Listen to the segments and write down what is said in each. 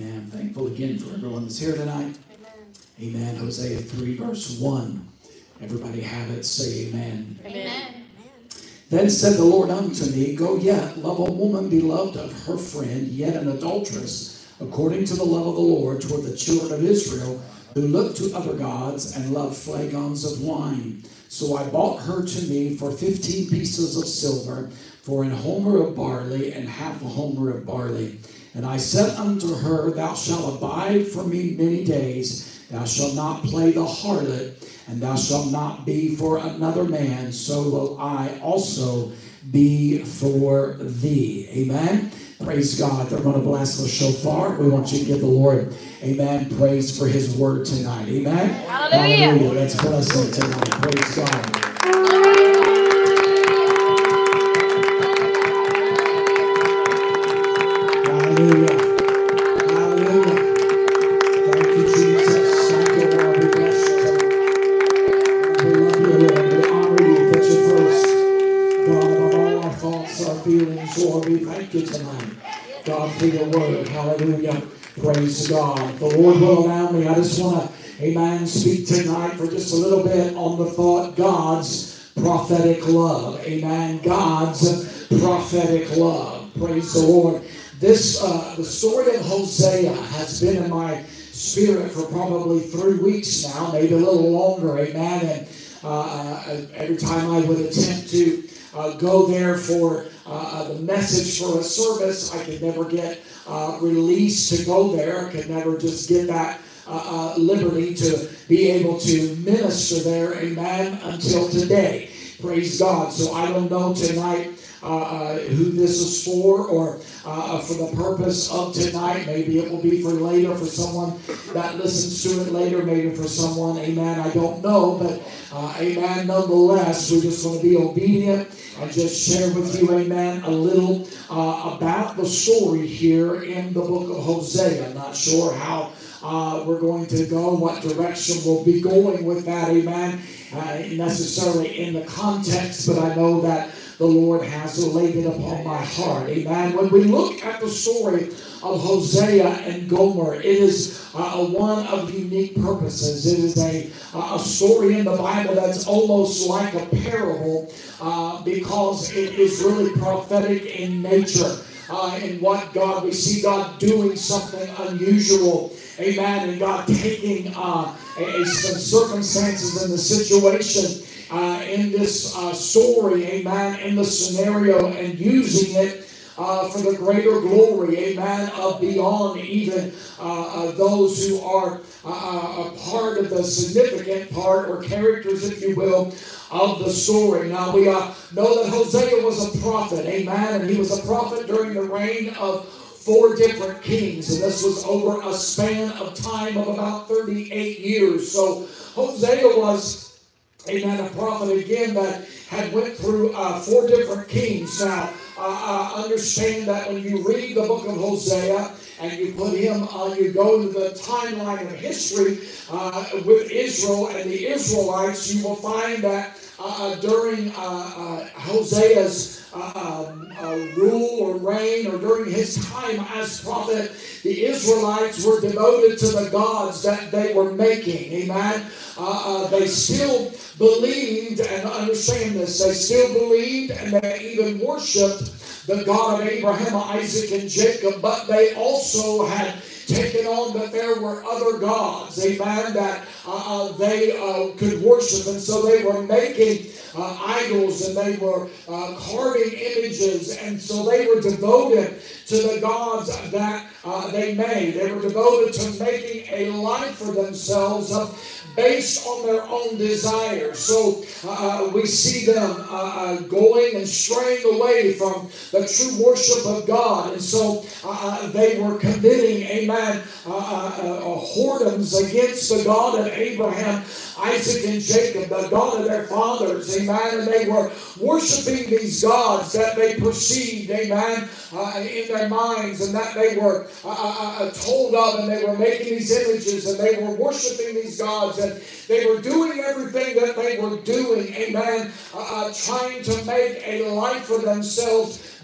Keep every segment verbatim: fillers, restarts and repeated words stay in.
Amen. Thankful again for everyone that's here tonight. Amen. Amen. Hosea three, verse one. Everybody have it. Say amen. Amen. Then said the Lord unto me, Go yet, love a woman beloved of her friend, yet an adulteress, according to the love of the Lord toward the children of Israel, who look to other gods and love flagons of wine. So I bought her to me for fifteen pieces of silver, for an homer of barley, and half a homer of barley. And I said unto her, Thou shalt abide for me many days. Thou shalt not play the harlot, and thou shalt not be for another man. So will I also be for thee. Amen. Praise God. They're going to bless the shofar. We want you to give the Lord, amen, praise for his word tonight. Amen. Hallelujah. Hallelujah. Let's bless him tonight. Praise God. Hallelujah. Hallelujah. Thank you, Jesus. Thank you, Lord. We bless you. We love you, Lord. We honor you. Put you first. God, above all our thoughts, our feelings, Lord, we thank you tonight. God, for your word. Hallelujah. Praise God. If the Lord will allow me, I just want to, amen, speak tonight for just a little bit on the thought, God's prophetic love. Amen. God's prophetic love. Praise the Lord. This, uh, the story of Hosea has been in my spirit for probably three weeks now, maybe a little longer. Amen. And uh, every time I would attempt to uh, go there for uh, the message for a service, I could never get uh, released to go there. I could never just get that uh, uh, liberty to be able to minister there. Amen. Until today. Praise God. So I don't know tonight Uh, uh, who this is for, or uh, for the purpose of tonight. Maybe it will be for later, for someone that listens to it later, maybe for someone, amen, I don't know, but uh, amen, nonetheless, we're just going to be obedient and just share with you, amen, a little uh, about the story here in the book of Hosea. I'm not sure how uh, we're going to go, what direction we'll be going with that, amen, uh, necessarily in the context, but I know that the Lord has laid it upon my heart. Amen. When we look at the story of Hosea and Gomer, it is uh, one of unique purposes. It is a, a story in the Bible that's almost like a parable uh, because it is really prophetic in nature. Uh, in what God, we see God doing something unusual. Amen. And God taking uh, a, a, some circumstances in the situation Uh, in this uh, story, amen, in the scenario, and using it uh, for the greater glory, amen, of beyond even uh, uh, those who are uh, a part of the significant part, or characters, if you will, of the story. Now, we uh, know that Hosea was a prophet, amen, and he was a prophet during the reign of four different kings, and this was over a span of time of about thirty-eight years. So Hosea was, amen, a prophet again that had went through uh, four different kings. Now, uh, uh, understand that when you read the book of Hosea and you put him, uh, you go to the timeline of history uh, with Israel and the Israelites, you will find that uh, during uh, uh, Hosea's uh, um, uh, rule or reign, or during his time as prophet, the Israelites were devoted to the gods that they were making. Amen. Uh, uh, they still believed, and understand this, they still believed and they even worshipped the God of Abraham, Isaac, and Jacob, but they also had taken on that there were other gods, amen, that uh, uh, they uh, could worship, and so they were making uh, idols, and they were uh, carving images, and so they were devoted to the gods that uh, they made. They were devoted to making a life for themselves uh, based on their own desires. So uh, we see them uh, uh, going and straying away from the true worship of God. And so uh, they were committing, amen, uh, uh, uh, whoredoms against the God of Abraham, Isaac, and Jacob, the God of their fathers, amen. And they were worshiping these gods that they perceived, amen, uh, in their minds, and that they were uh, uh, told of, and they were making these images, and they were worshiping these gods, and they were doing everything that they were doing, amen, uh, uh, trying to make a life for themselves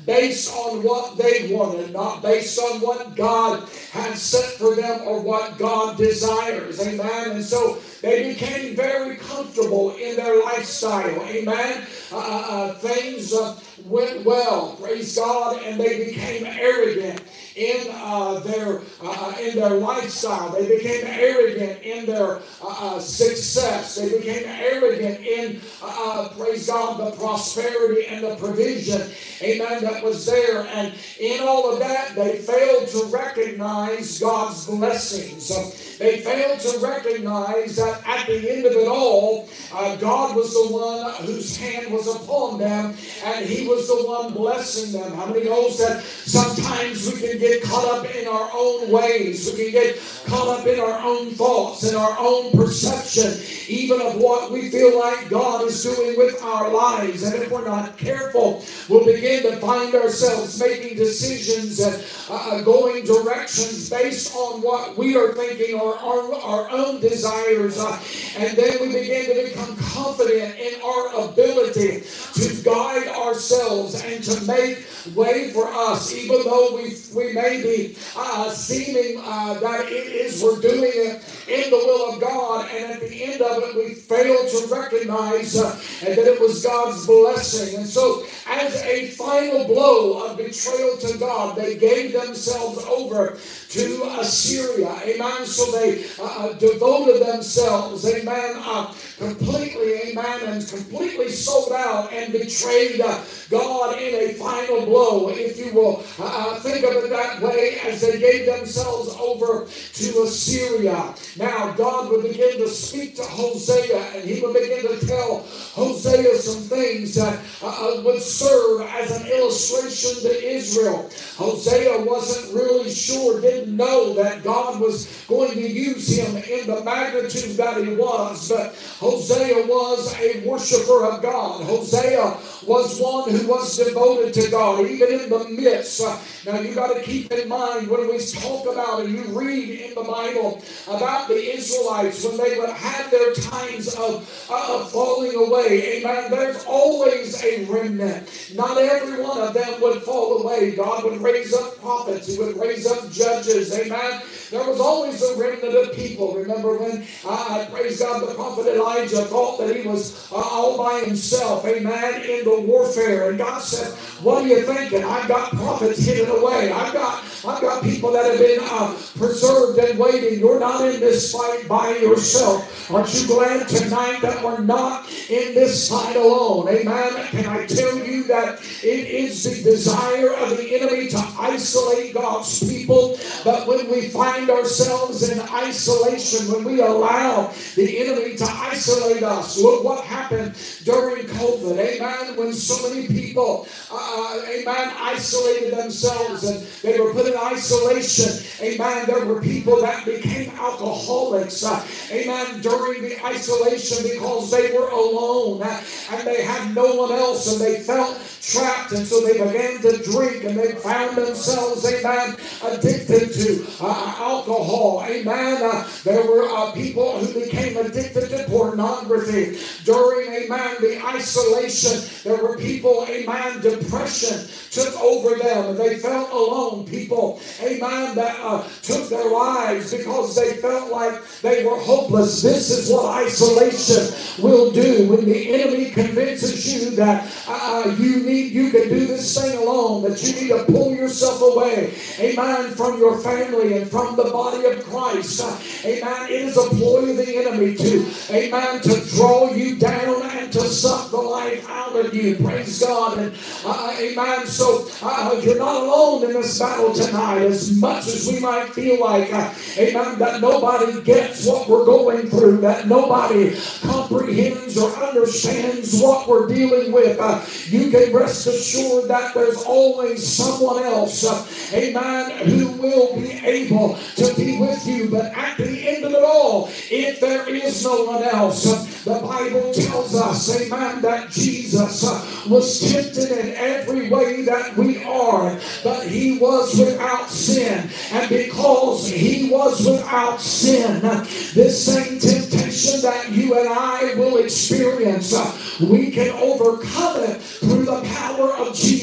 based on what they wanted, not based on what God had set for them or what God desires. Amen. And so they became very comfortable in their lifestyle. Amen. Uh, uh, things uh, went well, praise God, and they became arrogant in uh, their uh, in their lifestyle. They became arrogant in their uh, uh, success. They became arrogant in uh, praise God, the prosperity and the provision, amen, that was there. And in all of that, they failed to recognize God's blessings. They failed to recognize that at the end of it all, uh, God was the one whose hand was upon them, and He was the one blessing them. How many knows that sometimes we can get caught up in our own ways? We can get caught up in our own thoughts and our own perception, even of what we feel like God is doing with our lives. And if we're not careful, we'll begin to find ourselves making decisions and uh, going directions based on what we are thinking or our, our own desires. Uh, and then we begin to become confident in our ability to guide ourselves and to make way for us, even though we we may be uh, seeming uh, that it is we're doing it in the will of God, and at the end of it we fail to recognize uh, and that it was God's blessing. And so as a final blow of betrayal to God, they gave themselves over to Assyria. Amen. So they uh, devoted themselves, amen, uh, completely, amen, and completely sold out and betrayed uh, God in a final blow, if you will uh, think of it that way, as they gave themselves over to Assyria. Now God would begin to speak to Hosea, and he would begin to tell Hosea some things that uh, would serve as an illustration to Israel. Hosea wasn't really sure, didn't know that God was going to use him in the magnitude that he was, but Hosea was a worshiper of God. Hosea was one who was devoted to God, even in the midst. Uh, now you got to keep in mind when we talk about and you read in the Bible about the Israelites when they would have their times of, uh, of falling away. Amen. There's always a remnant. Not every one of them would fall away. God would raise up prophets. He would raise up judges. Amen. There was always a remnant of people. Remember when, uh, praise God, the prophet Elijah thought that he was uh, all by himself, amen, in the warfare. And God said, what are you thinking? I've got prophets hidden away. I've got I've got people that have been uh, preserved and waiting. You're not in this fight by yourself. Aren't you glad tonight that we're not in this fight alone? Amen. Can I tell you that it is the desire of the enemy to isolate God's people? But when we find ourselves in isolation, when we allow the enemy to isolate us, look what happened during COVID. Amen. When so many people, uh, amen, isolated themselves and they were put in isolation. Amen. There were people that became alcoholics. Uh, amen. During the isolation because they were alone uh, and they had no one else and they felt trapped, and so they began to drink and they found themselves, amen, addicted to uh, alcohol. Amen. Uh, there were uh, people who became addicted to pornography during, amen, the isolation. There were people, amen, depression took over them and they felt alone. People, amen, that uh, took their lives because they felt like they were hopeless. This is what isolation will do when the enemy convinces you that uh, you need you can do this thing alone, that you need to pull yourself away, amen, from your family and from the body of Christ. Uh, amen. It is a ploy of the enemy to, amen, to draw you down and to suck the life out of you. Praise God. And uh, amen. So uh, you're not alone in this battle tonight, as much as we might feel like, uh, amen, that nobody gets what we're going through, that nobody comprehends or understands what we're dealing with. Uh, you can rest assured that there's always someone else, uh, amen, who will be able to be with you. But at the end of it all, if there is no one else, uh, the Bible tells us, amen, that Jesus uh, was tempted in every way that we are, but he was without sin. And because he was without sin, uh, this same temptation that you and I will experience, uh, we can overcome it through the power of Jesus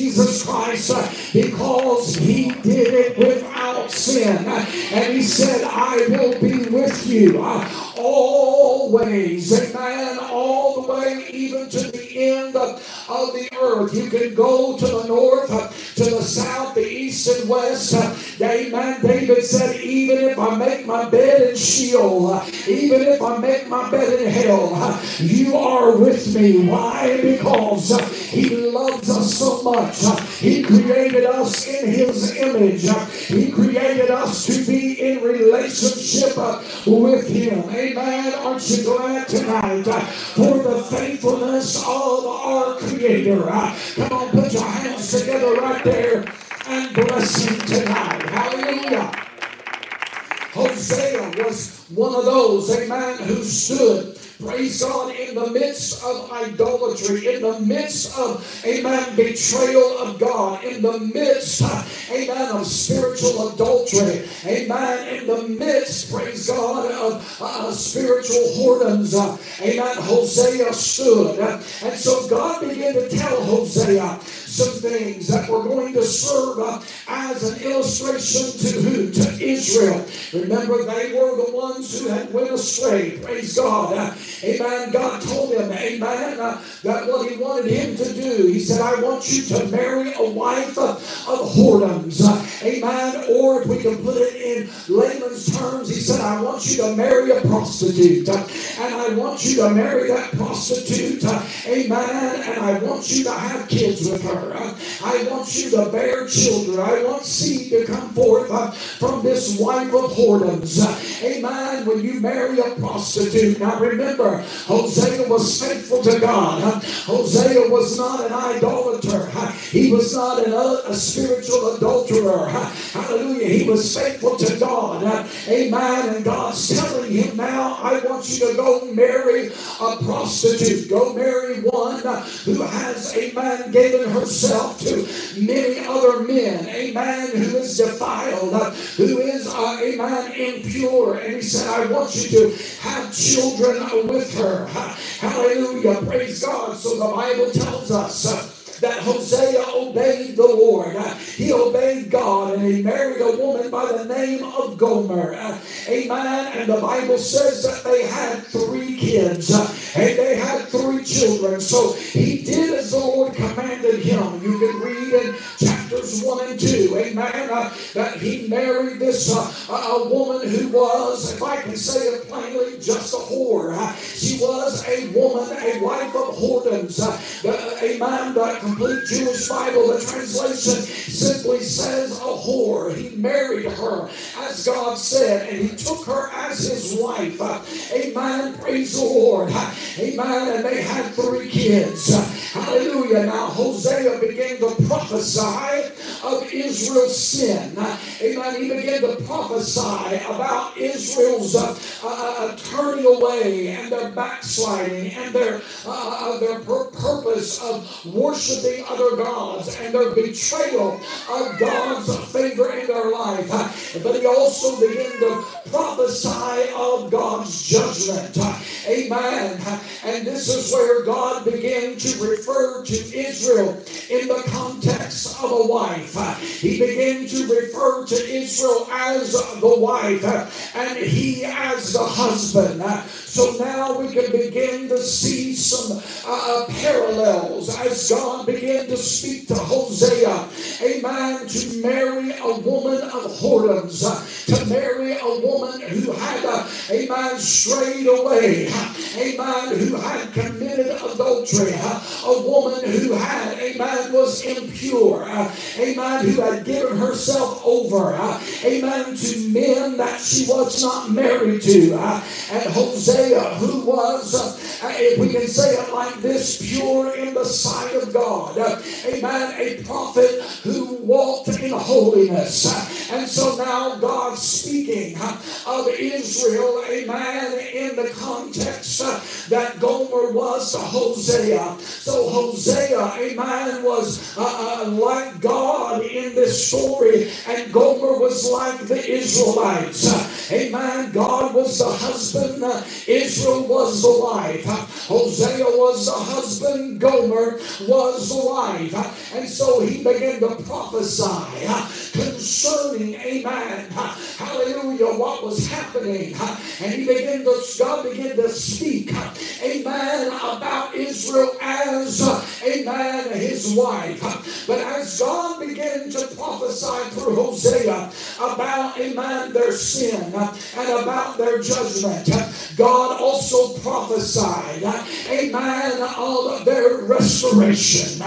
Christ uh, because he did it without sin. Uh, and he said, I will be with you uh, always. Amen. All the way even to the end of, of the earth. You can go to the north, uh, to the south, the east and west. Uh, amen. David said, even if I make my bed in Sheol, uh, even if I make my bed in hell, uh, you are with me. Why? Because uh, he loves us so much. Uh, he created us in his image. Uh, he created us to be in relationship uh, with him. Amen. Aren't you glad tonight uh, for the faithfulness of our Creator? Uh, come on, put your hands together right there and bless him tonight. Hallelujah. Hosea was one of those, amen, who stood, praise God, in the midst of idolatry, in the midst of, amen, betrayal of God, in the midst, amen, of spiritual adultery, amen, in the midst, praise God, of uh, spiritual whoredoms, uh, amen, Hosea stood. And so God began to tell Hosea some things that were going to serve uh, as an illustration to who? To Israel. Remember, they were the ones who had went astray. Praise God. Uh, amen. God told him, amen, uh, that what he wanted him to do, he said, I want you to marry a wife uh, of whoredoms. Uh, amen. Or if we can put it in layman's terms, he said, I want you to marry a prostitute. Uh, and I want you to marry that prostitute. Uh, amen. And I want you to have kids with her. I want you to bear children. I want seed to come forth uh, from this wife of whoredoms. Uh, amen. When you marry a prostitute. Now remember, Hosea was faithful to God. Uh, Hosea was not an idolater. Uh, he was not an, uh, a spiritual adulterer. Uh, hallelujah. He was faithful to God. Uh, amen. And God's telling him now, I want you to go marry a prostitute. Go marry one uh, who has, amen, given her to many other men, amen, who is defiled, uh, who is, uh, amen, impure. And he said, I want you to have children with her. Hallelujah. Praise God. So the Bible tells us uh, that Hosea obeyed the Lord. Uh, he obeyed God, and he married a woman by the name of Gomer. Uh, amen. And the Bible says that they had three kids. Uh, and they had three children. So he did as the Lord commanded him. You can read in chapters one and two. Amen. Uh, that he married this uh, a woman who was, if I can say it plainly, just a whore. Uh, she was a woman, a wife of whoredoms. Uh, the, amen. The complete Jewish Bible, the translation simply says a whore. He married her as God said, and he took her as his wife. Uh, amen. Praise the Lord. Uh, amen. And they had three kids. Uh, hallelujah. Now Hosea began to prophesy of Israel's sin. Uh, amen. He began to prophesy about Israel's uh, uh, turning away and their backsliding and their, uh, their pur- purpose of worshiping other gods and their betrayal of God's favor in their life. But he also began to prophesy of God's judgment. Amen. And this is where God began to refer to Israel in the context of a wife. He began to refer to Israel as the wife and he as the husband. So now we can begin to see some uh, parallels as God began to speak to Hosea, amen, to marry a woman of whoredoms, uh, to marry a woman who had, uh, amen, strayed away, amen, who had committed adultery, uh, a woman who had, amen, was impure, uh, amen, who had given herself over, uh, amen, to men that she was not married to, uh, and Hosea, who was, uh, if we can say it like this, pure in the sight of God. Uh, amen. A prophet who walked in holiness. Uh, and so now God's speaking uh, of Israel, amen, in the context uh, that Gomer was to Hosea. So Hosea, amen, was uh, uh, like God in this story, and Gomer was like the Israelites. Uh, amen. God was the husband. Uh, Israel was the wife. Hosea was the husband, Gomer was the wife. And so he began to prophesy concerning, amen, hallelujah, what was happening. And he began to, God began to speak, amen, about Israel as, amen, his wife. But as God began to prophesy through Hosea about, amen, their sin and about their judgment, God also prophesied, amen, of their restoration.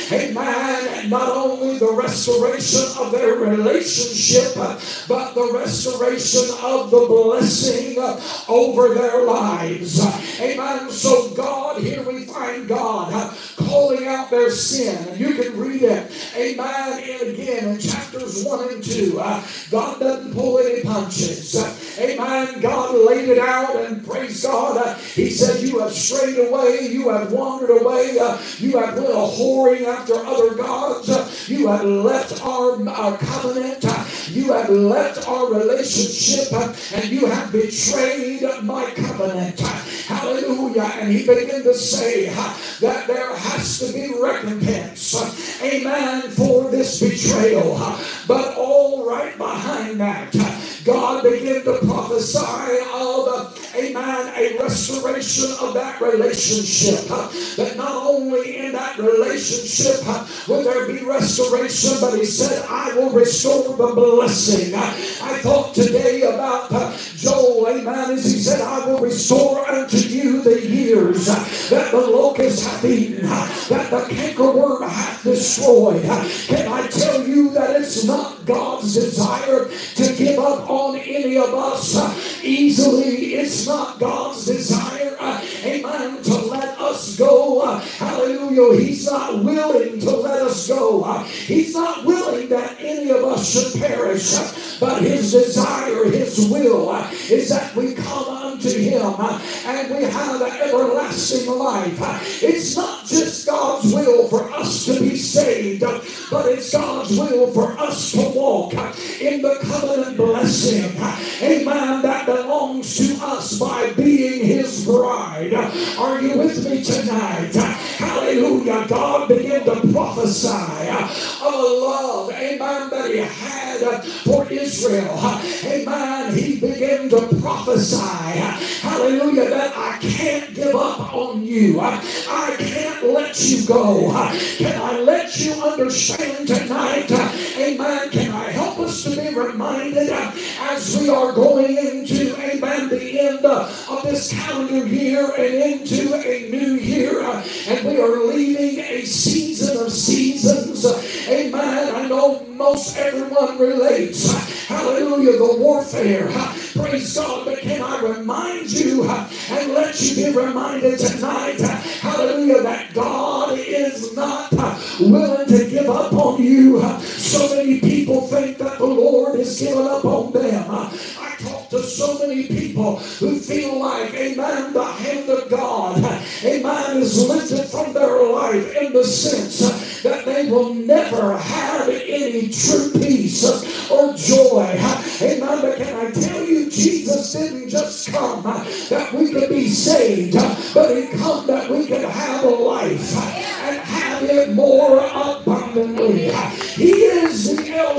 Amen. Not only the restoration of their relationship, but the restoration of the blessing over their lives. Amen. So God, here we find God calling out their sin. And you can read it, amen, and again in chapters one and two. Uh, God doesn't pull any punches. Uh, amen. God laid it out, and praise God. Uh, he said, you have strayed away. You have wandered away. Uh, you have went a whoring after other gods. Uh, you have left our, our covenant. Uh, you have left our relationship. Uh, and you have betrayed my covenant. Uh, hallelujah. And he began to say uh, that there has to be recompense. Uh, amen. For this betrayal. Uh, but all right behind that, uh, God began to prophesy of, uh, amen, a restoration of that relationship. Uh, that not only in that relationship uh, will there be restoration, but he said, I will restore the blessing. Uh, I thought today about uh, Joel, amen, as he said, I will restore unto you the years uh, that the locust hath eaten, uh, that the cankerworm hath destroyed. Uh, can I tell you that it's not God's desire to give up on any of us uh, easily? It's not God's desire, uh, amen, to let us go. Uh, hallelujah. He's not willing to let us go. Uh, he's not willing that any of us should perish. Uh, but his desire, his will, uh, is that we come unto him uh, and we have an everlasting life. Uh, it's not just God's will for us to be saved, uh, but it's God's will for us to walk uh, in the covenant blessing, uh, amen, that belongs to us by being his bride. Uh, are you with me tonight? Uh, hallelujah. God began to prophesy uh, of a love, amen, that he had uh, for Israel. Uh, amen. He began to prophesy, uh, hallelujah, that I can't give up on you. Uh, I can't let you go. Uh, can I let you understand tonight? Uh, amen. Can I help us to be reminded uh, as we are going into, amen, the end uh, of this calendar year and into a new year, uh, and we are leaving a season of seasons. Uh, amen. I know most everyone relates. Uh, hallelujah. The warfare. Uh, praise God. But can I remind you uh, and let you be reminded tonight, uh, hallelujah, that God is not uh, willing to give up on you. Uh, so many people think that the Lord is giving up on them. Uh, I talk to so many people who feel like, amen, the hand of God, uh, amen, is lifted from their life in the sense uh, that they will never have any true peace uh, or joy. Uh, amen. But can I tell you, Jesus didn't just come uh, that we could be saved, uh, but he come that we could have a life uh, and have it more abundantly. Uh, he is the El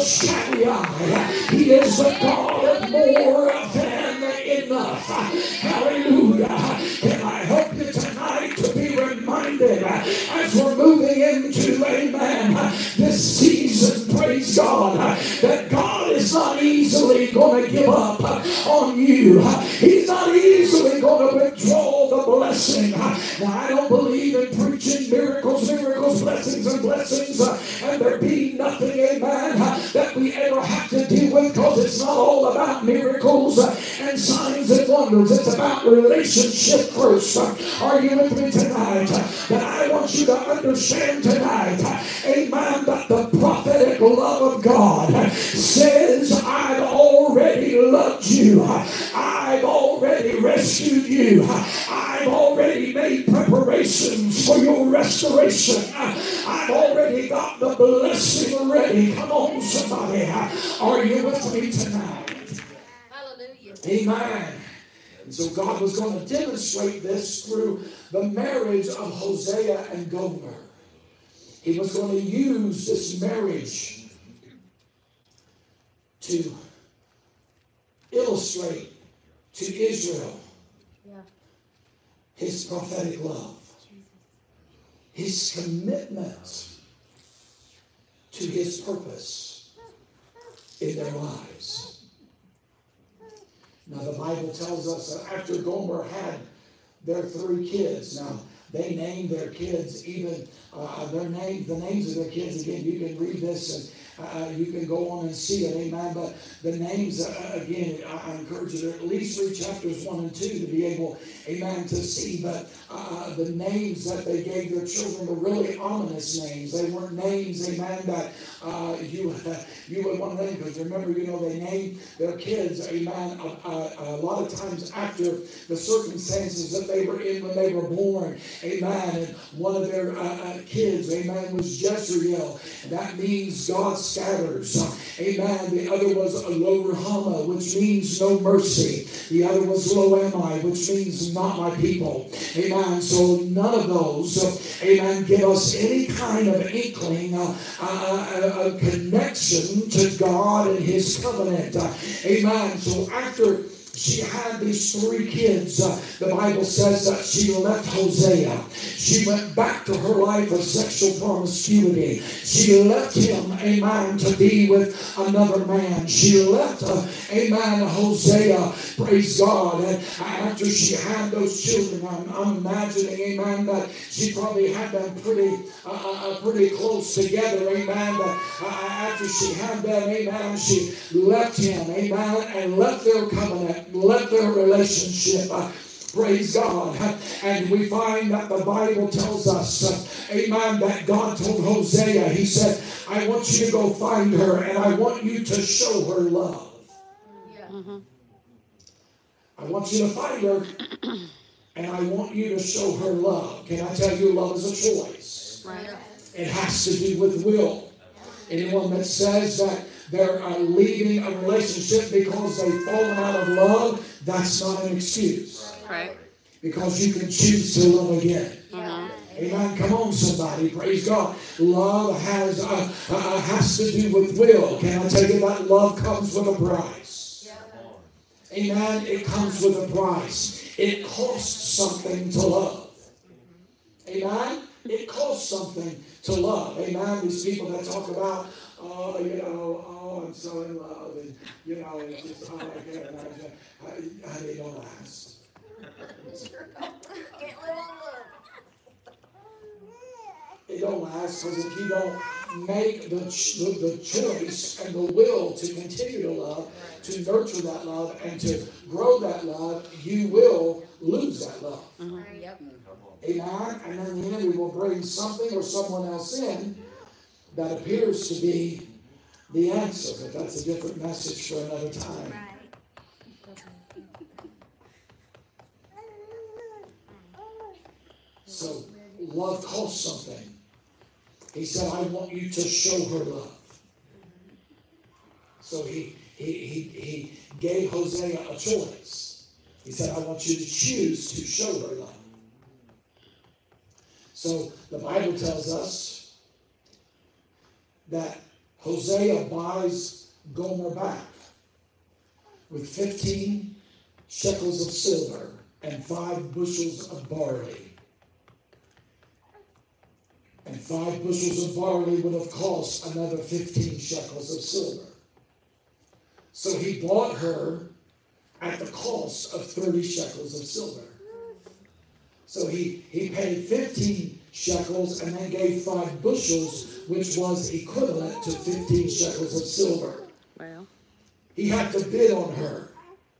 Shaddai. He is the God of more than enough. Uh, hallelujah. Can I help you tonight to be reminded uh, as we're moving into, amen, uh, this season, praise God, uh, that God is not easily going to give up uh, on you. Uh, he's not easily going to withdraw the blessing. Uh, now, I don't believe in preaching miracles, miracles, blessings, and blessings, uh, and there be nothing, amen, uh, that we ever have to deal with, because it's not all about miracles uh, and signs and wonders. It's about relationship first. Uh, are you with me tonight? Uh, but I want you to understand tonight, uh, amen, that the prophetic love of God uh, says, I've already loved you. Uh, I've already rescued you. Uh, I've already made preparations for your restoration. Uh, I've already got the blessing ready. Come on, somebody. Uh, are you with me tonight? Hallelujah. Amen. And so God was going to demonstrate this through the marriage of Hosea and Gomer. He was going to use this marriage to illustrate to Israel yeah. his prophetic love, his commitment to his purpose in their lives. Now, the Bible tells us that after Gomer had their three kids, now they named their kids even uh, their name, the names of their kids. Again, you can read this and uh, you can go on and see it, amen. But the names, uh, again, I, I encourage you to at least read chapters one and two to be able, amen, to see. But uh, the names that they gave their children were really ominous names. They weren't names, amen, that uh, you uh, you would want to name. Because remember, you know, they named their kids, amen, a, a, a lot of times after the circumstances that they were in when they were born, amen. And one of their uh, uh, kids, amen, was Jezreel. And that means God scatters. Uh, amen. The other was Lo Ruhamah, which means no mercy. The other was Lo Ammi, which means not my people. Amen. So none of those, uh, amen, give us any kind of inkling, uh, uh, a connection to God and his covenant. Uh, amen. So after she had these three kids, uh, the Bible says that she left Hosea. She went back to her life of sexual promiscuity. She left him, amen, to be with another man. She left, uh, amen, Hosea, praise God. And after she had those children, I'm, I'm imagining, amen, that she probably had them pretty, uh, uh, pretty close together, amen. That uh, after she had them, amen, she left him, amen, and left their covenant. Let their relationship, uh, praise God. And we find that the Bible tells us, uh, amen, that God told Hosea, he said, I want you to go find her and I want you to show her love. Yeah. Mm-hmm. I want you to find her and I want you to show her love. Can I tell you, love is a choice. Right. It has to do with will. Anyone that says that they're uh, leaving a relationship because they've fallen out of love, that's not an excuse. Right. Because you can choose to love again. Uh-huh. Amen. Come on, somebody. Praise God. Love has uh, uh, has to do with will. Can I tell you that love comes with a price? Amen. It comes with a price. It costs something to love. Amen. It costs something to love. Amen. These people that talk about, oh, you know, oh, I'm so in love, and you know, it's just, oh, I can't imagine. How, how they don't last. Can't live on love. It don't last because if you don't make the, the the choice and the will to continue to love, to nurture that love, and to grow that love, you will lose that love. Mm-hmm. Yep. Amen. And then the enemy will bring something or someone else in that appears to be the answer, but that's a different message for another time. So, love costs something. He said, I want you to show her love. So he, he, he, he gave Hosea a choice. He said, I want you to choose to show her love. So the Bible tells us that Hosea buys Gomer back with fifteen shekels of silver and five bushels of barley. And five bushels of barley would have cost another fifteen shekels of silver. So he bought her at the cost of thirty shekels of silver. So he, he paid fifteen shekels and then gave five bushels, which was equivalent to fifteen shekels of silver. Well, he had to bid on her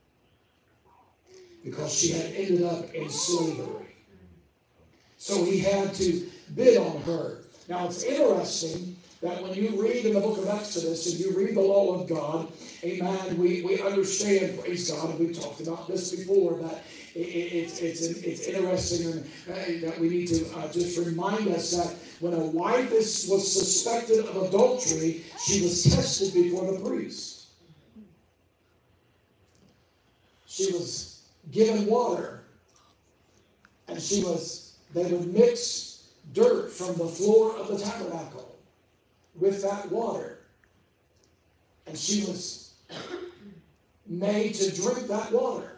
because she had ended up in slavery. So he had to bid on her. Now it's interesting that when you read in the book of Exodus and you read the law of God, amen, we, we understand, praise God, and we've talked about this before, that it, it, it's, it's, it's interesting and, uh, that we need to uh, just remind us that when a wife is, was suspected of adultery, she was tested before the priest. She was given water. And she was, they would mix dirt from the floor of the tabernacle with that water. And she was made to drink that water.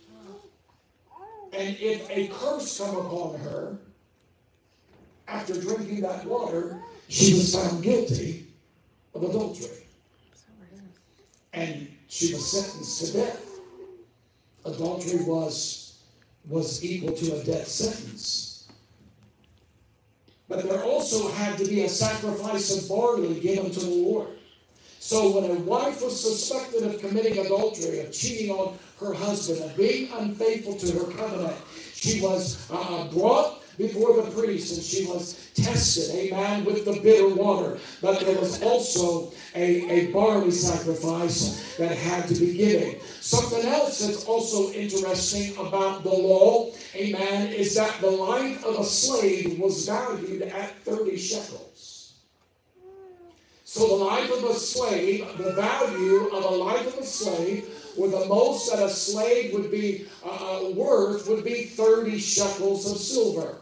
And if a curse come upon her, after drinking that water, she was found guilty of adultery. And she was sentenced to death. Adultery was, was equal to a death sentence. But there also had to be a sacrifice of barley given to the Lord. So when a wife was suspected of committing adultery, of cheating on her husband, of being unfaithful to her covenant, she was uh, brought before the priest and she was tested, amen, with the bitter water. But there was also a, a barley sacrifice that had to be given. Something else that's also interesting about the law, amen, is that the life of a slave was valued at thirty shekels. So the life of a slave, the value of a life of a slave, or the most that a slave would be uh, worth would be thirty shekels of silver.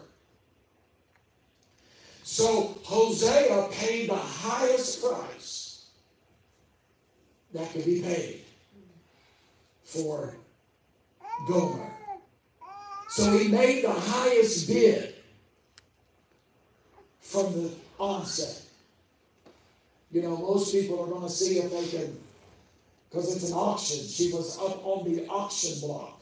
So Hosea paid the highest price that could be paid for Gomer. So he made the highest bid from the onset. You know, most people are going to see if they can, because it's an auction. She was up on the auction block.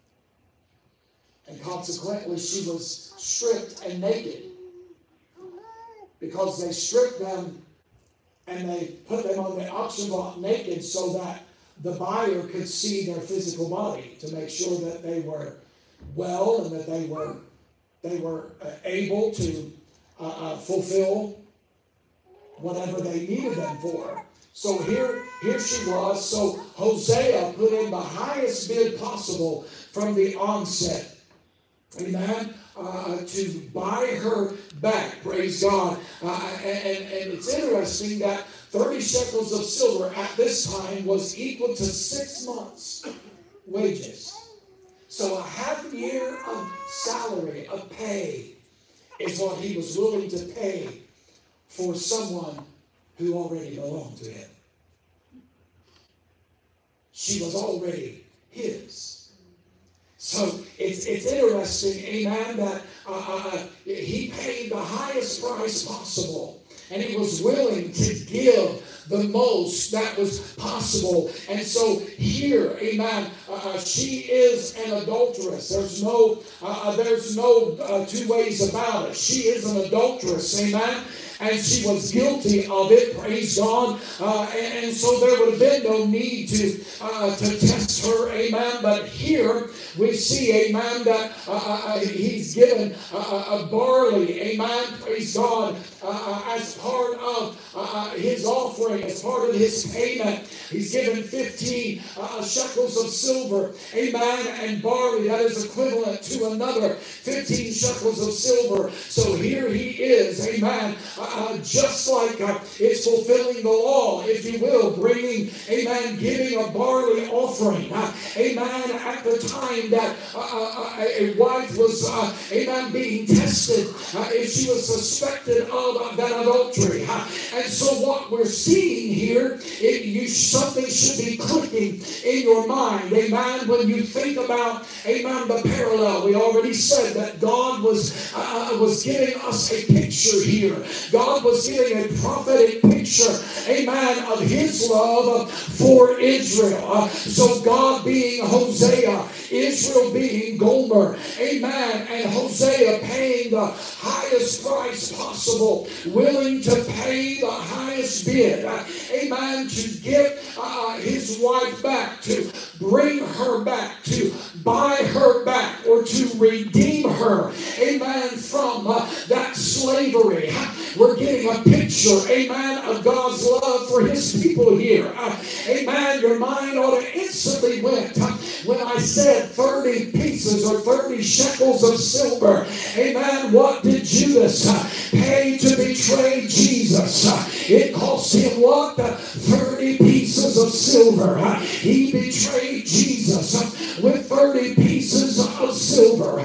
And consequently, she was stripped and naked. Because they stripped them and they put them on the auction block naked so that the buyer could see their physical body to make sure that they were well and that they were they were uh, able to uh, uh, fulfill whatever they needed them for. So here, here she was. So Hosea put in the highest bid possible from the onset. Amen. Uh, to buy her back, praise God. Uh, and, and it's interesting that thirty shekels of silver at this time was equal to six months' wages. So a half year of salary, of pay, is what he was willing to pay for someone who already belonged to him. She was already his. So it's it's interesting, amen, that uh, uh, he paid the highest price possible. And he was willing to give the most that was possible. And so here, amen, uh, she is an adulteress. There's no, uh, there's no uh, two ways about it. She is an adulteress, amen. And she was guilty of it, praise God. Uh, and, and so there would have been no need to uh, to test her, amen. But here we see, amen, that uh, uh, he's given uh, a barley, amen, praise God, uh, as part of uh, his offering, as part of his payment. He's given fifteen uh, shekels of silver, amen, and barley that is equivalent to another fifteen shekels of silver. So here he is, amen. Uh, Uh, just like uh, it's fulfilling the law, if you will, bringing, amen, giving a barley offering, uh, amen, at the time that uh, uh, a wife was, uh, amen, being tested, uh, if she was suspected of uh, that adultery. Uh, and so what we're seeing here, it, you, something should be clicking in your mind, amen, when you think about, amen, the parallel. We already said that God was, uh, was giving us a picture here. God was giving a prophetic picture, amen, of his love for Israel. Uh, so God being Hosea, Israel being Gomer, amen, and Hosea paying the highest price possible, willing to pay the highest bid, uh, amen, to get uh, his wife back, to bring her back, to buy her back, or to redeem her, amen, from uh, that slavery. We're getting a picture, amen, of God's love for his people here. Uh, amen. Your mind ought to instantly went uh, when I said thirty pieces or thirty shekels of silver. Amen. What did Judas uh, pay to betray Jesus? Uh, it cost him what? Uh, thirty pieces of silver. Uh, he betrayed Jesus. Uh, with thirty pieces of silver.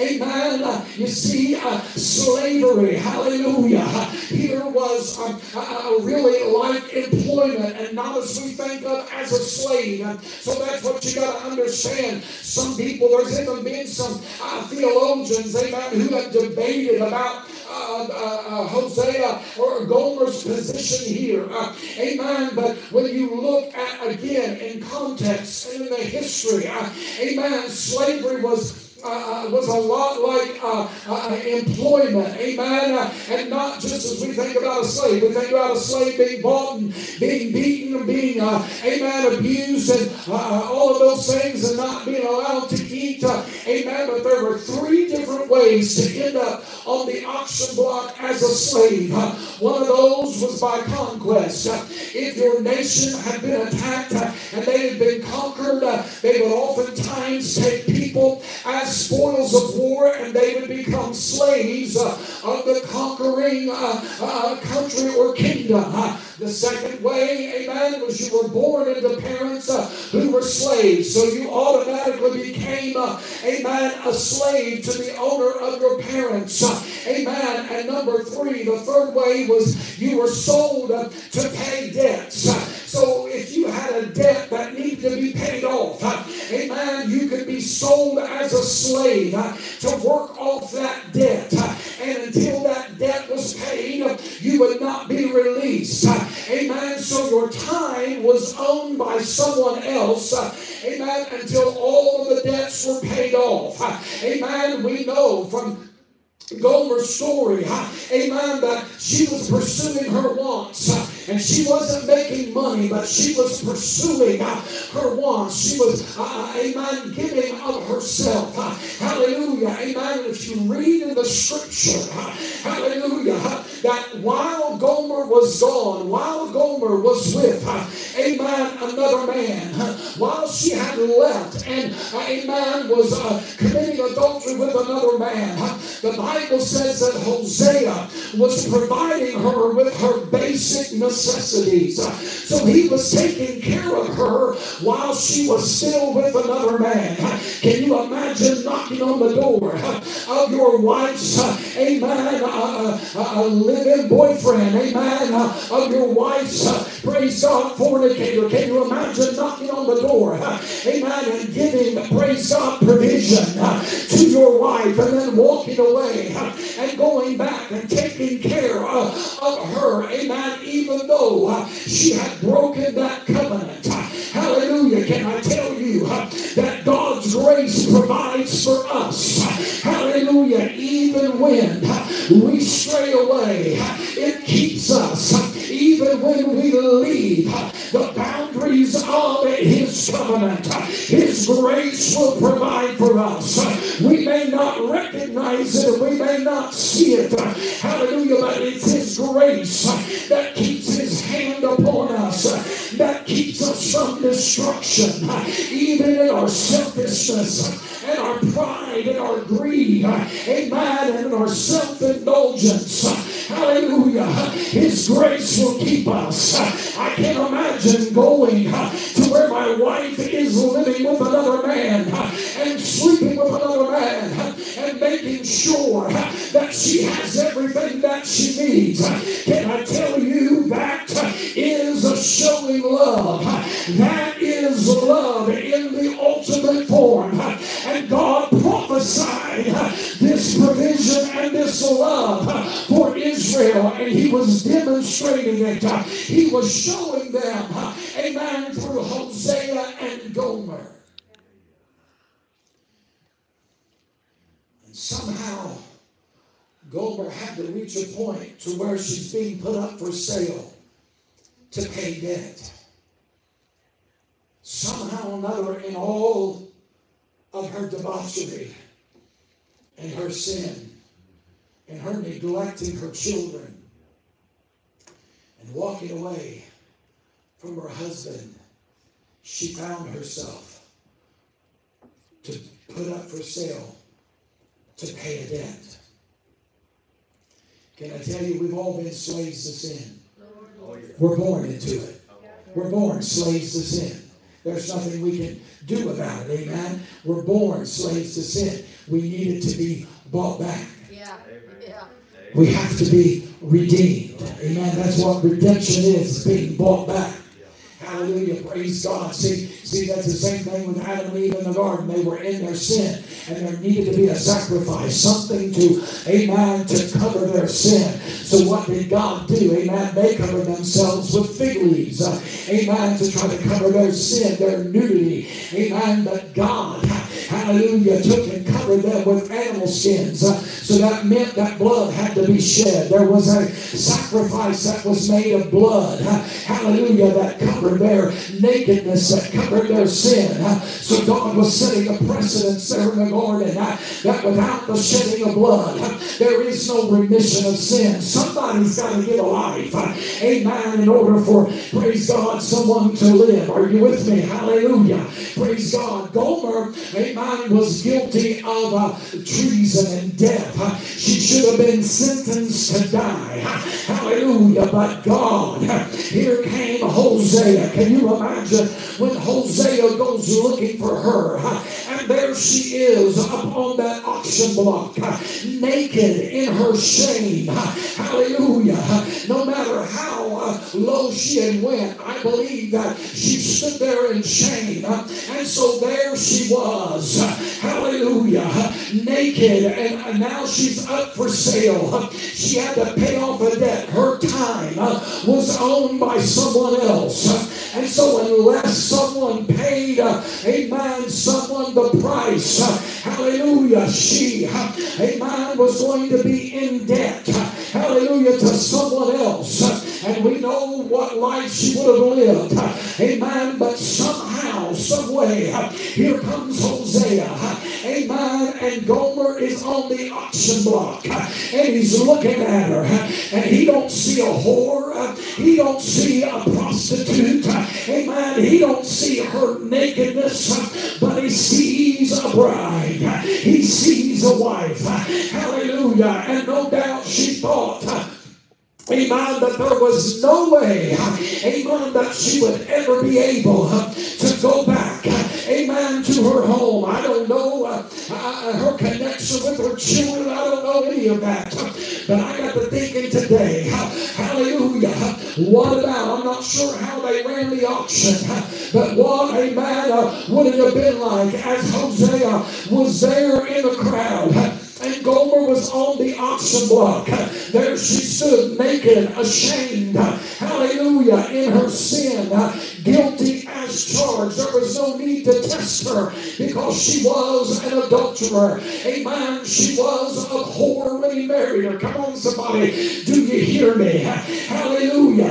Amen. You see, uh, slavery, hallelujah, here was uh, uh, really like employment and not as we think of as a slave. So that's what you got to understand. Some people, there's even been some uh, theologians, amen, who have debated about Uh, uh, uh, Hosea or Gomer's position here. Uh, amen. But when you look at, again, in context and in the history, uh, amen, slavery was Uh, was a lot like uh, uh, employment, amen, uh, and not just as we think about a slave. We think about a slave being bought and being beaten and being, uh, amen, abused and uh, all of those things and not being allowed to eat, uh, amen, but there were three different ways to end up on the auction block as a slave. Uh, one of those was by conquest. Uh, if your nation had been attacked uh, and they had been conquered, uh, they would oftentimes take people as spoils of war, and they would become slaves uh, of the conquering uh, uh, country or kingdom. Uh, the second way, amen, was you were born into parents uh, who were slaves, so you automatically became, uh, amen, a slave to the owner of your parents. Uh, amen. And number three, the third way was you were sold uh, to pay debts. Uh, so if you had a debt that needed to be paid off, uh, amen, you could be sold as a slave uh, to work off that debt. Uh, and until that debt was paid, uh, you would not be released. Uh, amen. So your time was owned by someone else. Uh, amen. Until all of the debts were paid off. Uh, amen. We know from Gomer's story, uh, amen, that she was pursuing her wants. Uh, and she wasn't making money, but she was pursuing uh, her wants. She was, uh, amen, giving of herself. Uh, hallelujah. Amen. And if you read in the scripture, uh, hallelujah, uh, that while Gomer was gone, while Gomer was with, uh, amen, another man, uh, while she had left and, uh, amen, was uh, committing adultery with another man, uh, the Bible says that Hosea was providing her with her basic necessities. So he was taking care of her while she was still with another man. Can you imagine knocking on the door of your wife's, amen, uh, uh, live-in boyfriend, amen, uh, of your wife's, uh, praise God, fornicator? Can you imagine knocking on the door, amen, and giving, praise God, provision uh, to your wife and then walking away and going back and taking care of, of her, amen, even though uh, she had broken that covenant? Uh, hallelujah. Can I tell you uh, that God's grace provides for us? Uh, hallelujah. Even when uh, we stray away, uh, it keeps us. Uh, even when we leave uh, the boundaries of His covenant, uh, His grace will provide for us. Uh, we may not recognize it, we may not see it, uh, hallelujah, but it's His grace uh, that keeps His hand upon us, uh, that keeps us from destruction, uh, even in our selfishness uh, and our pride and our greed, uh, amen, and in our self-indulgence, uh, hallelujah, His grace will keep us. Uh, I can't imagine going uh, to where my wife is living with another man uh, and sleeping with another man uh, and making sure uh, that she has everything that she needs. Uh, can I tell you that uh, is a showing love? Uh, that is love in the ultimate form. Uh, and God prophesied uh, this provision and this love uh, for Israel, and He was demonstrating it. Uh, he was showing them, uh, amen, through Hosea and Gomer. And somehow Gomer had to reach a point to where she's being put up for sale to pay debt. Somehow or another, in all of her debauchery and her sin and her neglecting her children and walking away from her husband, she found herself to put up for sale to pay a debt. Can I tell you, we've all been slaves to sin. We're born into it. We're born slaves to sin. there's nothing we can do about it. Amen. We're born slaves to sin. We needed to be bought back. Yeah. Yeah. We have to be redeemed. Amen. That's what redemption is, being bought back. Hallelujah. Praise God. See, see, that's the same thing with Adam and Eve in the garden. They were in their sin, and there needed to be a sacrifice, something to, amen, to cover their sin. So what did God do? Amen. They covered themselves with fig leaves. Uh, amen. To try to cover their sin, their nudity. Amen. But God, hallelujah, took and covered them with animal skins. Uh, so that meant that blood had to be shed. There was a sacrifice that was made of blood. Uh, hallelujah. That covered their nakedness, that covered their sin. Uh, so God was setting a precedent there in the garden uh, that without the shedding of blood, uh, there is no remission of sin. Somebody's got to give a life. Uh, amen. In order for, praise God, someone to live. Are you with me? Hallelujah. Praise God. Gomer, amen, was guilty of uh, treason and death. Uh, she should have been sentenced to die. Uh, hallelujah. But God, uh, here came Hosea. Can you imagine when Hosea goes looking for her? Uh, and there she is up on that auction block, uh, naked in her shame. Uh, hallelujah. Uh, no matter how uh, low she had went, I believe that she stood there in shame. Uh, and so there she was. Uh, hallelujah. Uh, naked. And uh, now she's up for sale. Uh, she had to pay off a debt. Her time uh, was owned by someone else. Uh, and so unless someone paid, uh, amen, someone the price, uh, hallelujah, she, uh, amen, was going to be in debt, uh, hallelujah, to someone else. Uh, and we know what life she would have lived. Uh, amen. But somehow, some way, uh, here comes Hosea. Uh, amen. And Gomer is on the auction block. Uh, and he's looking at her. Uh, and he don't see a whore. Uh, he don't see a prostitute. Uh, amen. He don't see her nakedness. Uh, but he sees a bride. Uh, he sees a wife. Uh, hallelujah. And no doubt she thought, uh, amen, that there was no way, amen, that she would ever be able uh, to go back, amen, to her home. I don't know uh, uh, her connection with her children. I don't know any of that. But I got to thinking today, uh, hallelujah, what about, I'm not sure how they ran the auction, uh, but what, amen, uh, would it have been like as Hosea was there in the crowd, uh, and Gomer was on the auction block. There she stood naked, ashamed, hallelujah, in her sin, guilty as charged. There was no need to test her because she was an adulterer. Amen. She was a whore when he married her. Come on, somebody. Do you hear me? Hallelujah.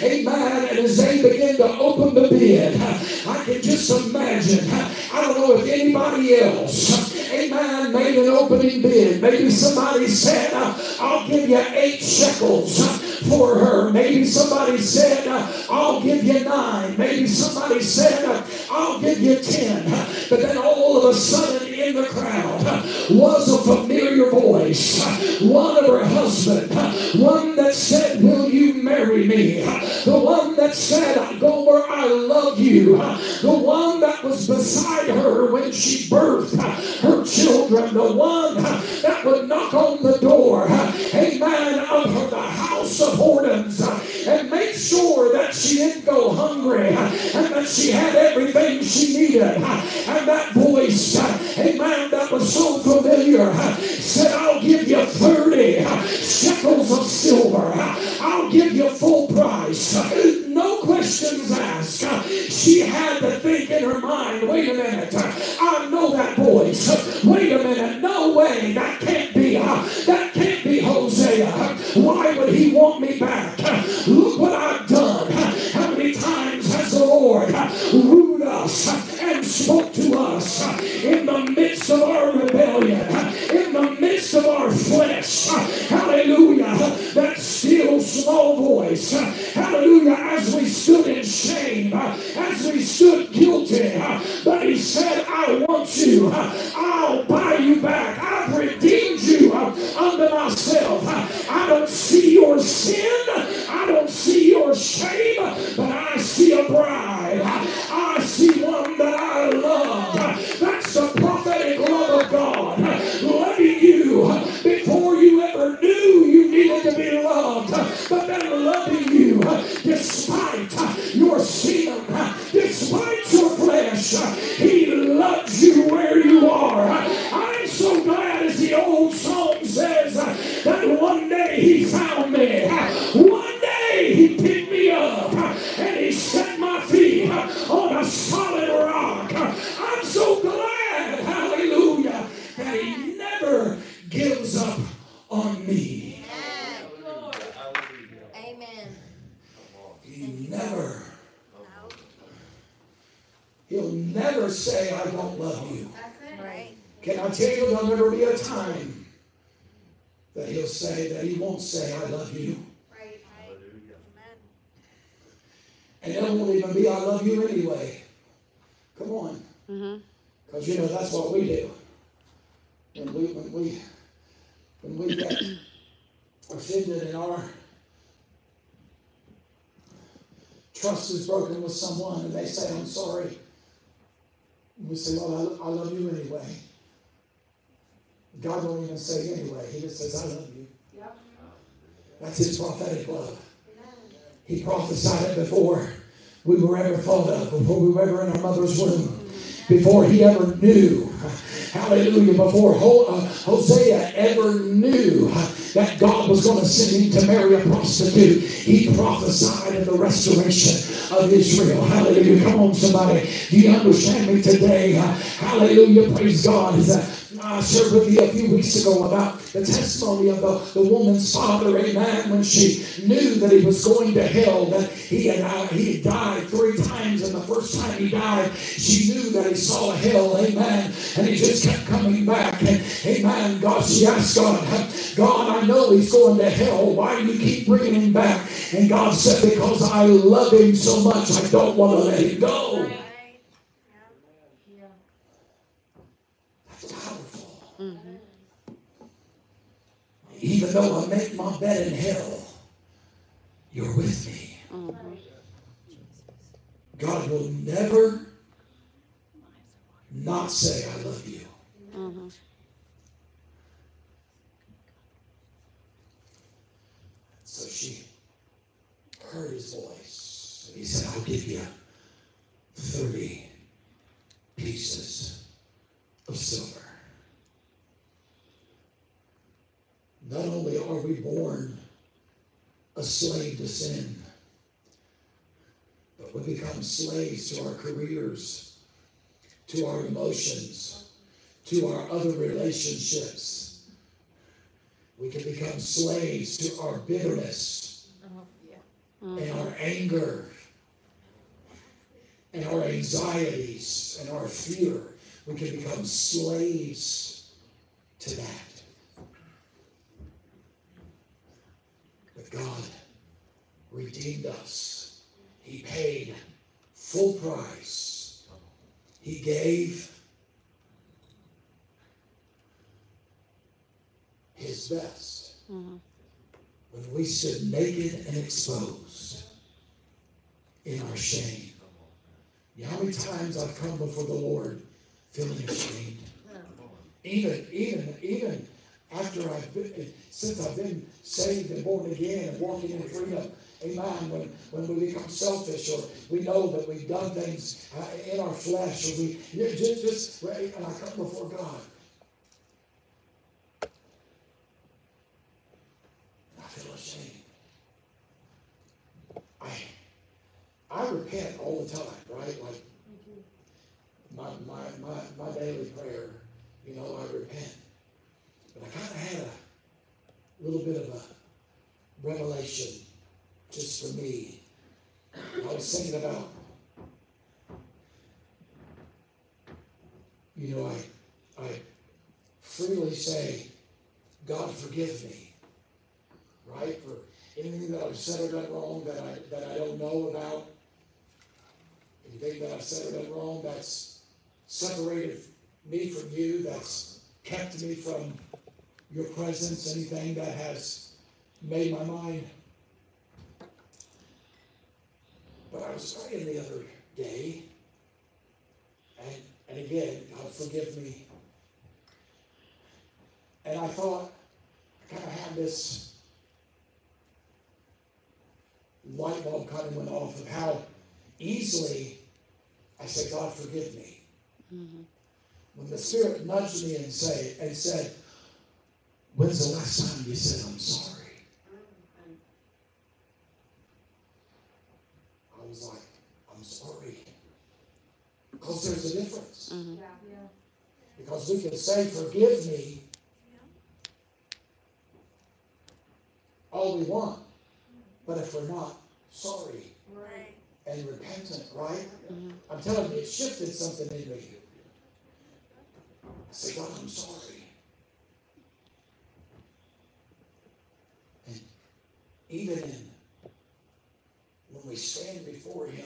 Amen. And as they begin to open the bid, I can just imagine, I don't know if anybody else, amen, made an opening bid. Maybe somebody said, uh, I'll give you eight shekels uh, for her. Maybe somebody said, uh, I'll give you nine. Maybe somebody said, uh, I'll give you ten. Uh, but then all of a sudden in the crowd uh, was a familiar voice. Uh, one of her husband. Uh, one that said, will you marry me? Uh, the one that said, Gomer, I love you. Uh, the one that was beside her when she birthed uh, her children. The one uh, that would knock on the door, uh, amen, of her, the house of whoredoms, uh, and make sure that she didn't go hungry, uh, and that she had everything she needed. Uh, and that voice, uh, amen, that was so familiar, uh, said, I'll give you thirty uh, shekels of silver. Uh, I'll give you full price. Uh, no questions asked. Uh, she had to think in her mind, wait a minute, uh, I know that voice. Uh, wait a minute, no way, that can't be, uh, that can't be Hosea. Uh, why would he want me back? Uh, look what I've done. Uh, how many times has the Lord uh, wooed us uh, and spoke to us uh, in the midst of our rebellion, uh, in the midst of our flesh, uh, hallelujah, uh, that still small voice, uh, hallelujah, as we stood in shame, uh, as we stood guilty, uh, but he said, I want you, uh, I'll buy you back, I've redeemed you uh, unto myself. uh, I don't see your sin, I don't see your shame, but I see a bride, I see despite your flesh, he loves you where you are. I'm so glad, as the old song says, that one day he found me. One day he picked me up and he set my feet on a solid rock. I'm so glad, hallelujah, that he never gives up on me. Amen. He never, he'll never say, I don't love you. Right. Can I tell you, there'll never be a time that he'll say, that he won't say, I love you. Right. And it won't even be, I love you anyway. Come on. Because, mm-hmm. you know, that's what we do. When we, when we, when we get offended and our trust is broken with someone and they say, I'm sorry. And we say, well, I, I love you anyway. God won't even say anyway. He just says, I love you. Yep. That's his prophetic love. He prophesied it before we were ever thought of, before we were ever in our mother's womb, before he ever knew. Hallelujah. Before Hosea ever knew that God was going to send him to marry a prostitute, he prophesied in the restoration of Israel. Hallelujah. Come on, somebody. Do you understand me today? Hallelujah. Praise God. I shared with you a few weeks ago about the testimony of the, the woman's father, amen, when she knew that he was going to hell, that he had, uh, he had died three times, and the first time he died, she knew that he saw hell, amen, and he just kept coming back, and amen, God, she asked God, God, I know he's going to hell, why do you keep bringing him back? And God said, because I love him so much, I don't want to let him go. Mm-hmm. Even though I make my bed in hell, you're with me. Mm-hmm. God will never not say, I love you. Mm-hmm. So she heard his voice. And he said, I'll give you thirty pieces of silver. Not only are we born a slave to sin, but we become slaves to our careers, to our emotions, to our other relationships. We can become slaves to our bitterness uh-huh. yeah. mm-hmm. and our anger and our anxieties and our fear. We can become slaves to that. But God redeemed us. He paid full price. He gave his best. Mm-hmm. When we stood naked and exposed in our shame. You know how many times I've come before the Lord feeling ashamed? Even, even, even after I've been, since I've been saved and born again and walking in freedom, amen, when, when we become selfish or we know that we've done things uh, in our flesh, or we just, just right, and I come before God. And I feel ashamed. I, I repent all the time, right? Like my, my, my, my daily prayer, you know, I repent. But I kind of had a little bit of a revelation just for me. I was thinking about, you know, I, I freely say, God, forgive me, right? For anything that I've said or done wrong that I, that I don't know about. Anything that I've said or done wrong that's separated me from you, that's kept me from your presence, anything that has made my mind. But I was praying the other day, and, and again, God forgive me. And I thought, I kind of had this light bulb kind of went off of how easily say, God, forgive me. Mm-hmm. When the Spirit nudged me and, say, and said, when's the last time you said, I'm sorry? I was like, I'm sorry. Because there's a difference. Mm-hmm. Yeah, yeah. Because we can say, forgive me, all we want. But if we're not sorry right. and repentant, right? Mm-hmm. I'm telling you, it shifted something in me. I say, God, I'm sorry. And even in when we stand before Him,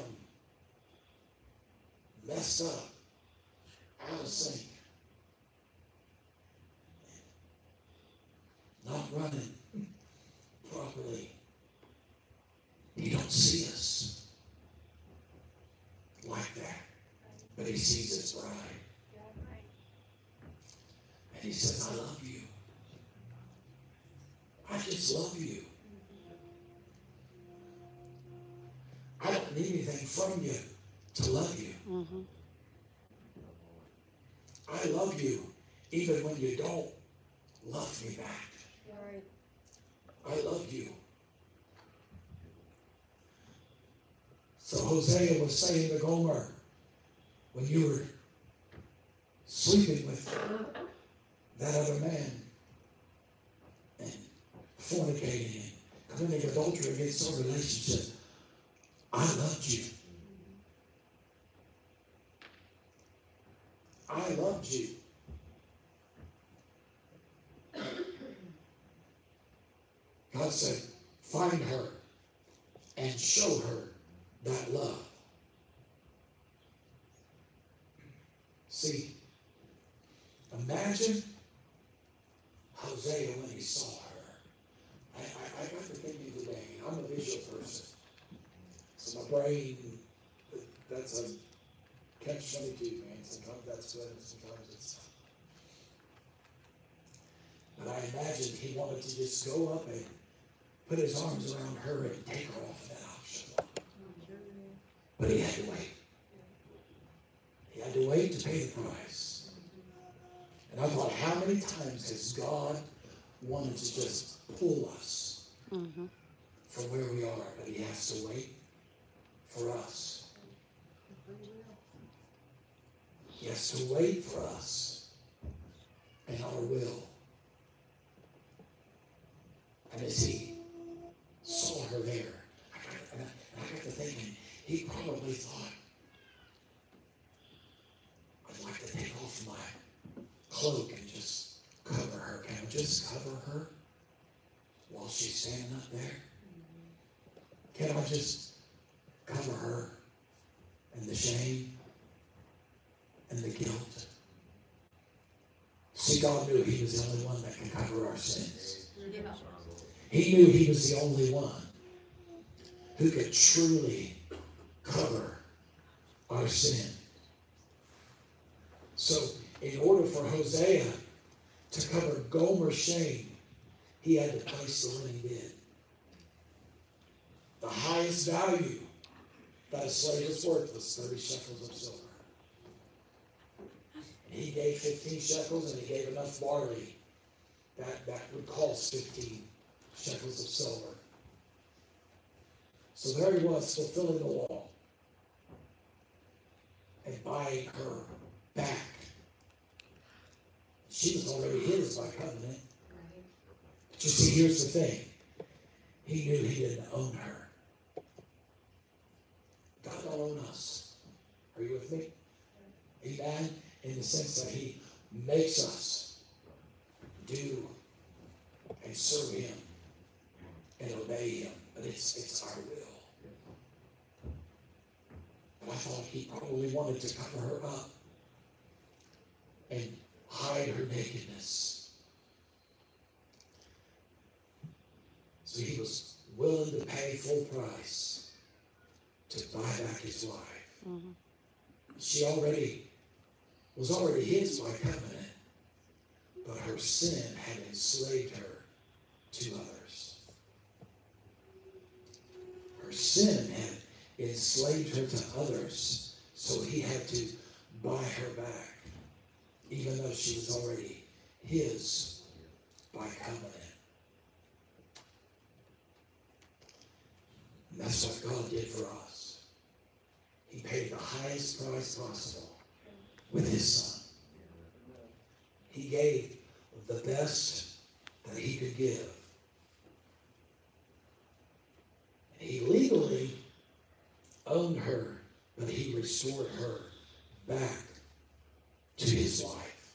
messed up, out of sync, not running properly, He don't see us like that, but He sees His bride. And He says, I love you. I just love you. I don't need anything from you to love you. Mm-hmm. I love you even when you don't love me back. Right. I love you. So Hosea was saying to Gomer, when you were sleeping with that other man and fornicating and committing adultery against our relationship, I loved you. I loved you. God said, find her and show her that love. See, imagine Hosea when he saw her. I, I, I got to thinking today, I'm a visual person. So my brain, that's a catch twenty-two, man. Sometimes that's good, sometimes it's not. But I imagined he wanted to just go up and put his arms around her and take her off of that option. But he had to wait. He had to wait to pay the price. And I thought, how many times has God wanted to just pull us mm-hmm. from where we are, but He has to wait for us. He has to wait for us and our will. And as He saw her there, I got, and I, and I got to thinking, He probably thought, I'd like to take off my cloak and just cover her. Can I just cover her while she's standing up there? Can I just cover her and the shame and the guilt? See, God knew He was the only one that can cover our sins. He knew He was the only one who could truly cover our sin. So, in order for Hosea to cover Gomer's shame, he had to place the winning bid. The highest value that a slave was worth was thirty shekels of silver. And he gave fifteen shekels, and he gave enough barley that, that would cost fifteen shekels of silver. So there he was, fulfilling the law and buying her back. She was already his by covenant. But you see, here's the thing. He knew he didn't own her. God don't own us. Are you with me? Amen? In the sense that He makes us do and serve Him and obey Him. But it's, it's our will. But I thought He probably wanted to cover her up and hide her nakedness. So He was willing to pay full price to buy back His wife. Mm-hmm. She already was already His by covenant, but her sin had enslaved her to others. Her sin had enslaved her to others, So he had to buy her back, even though she was already his by covenant. And that's what God did for us. He paid the highest price possible with his son. He gave the best that he could give. And he legally owned her, but he restored her back to his life.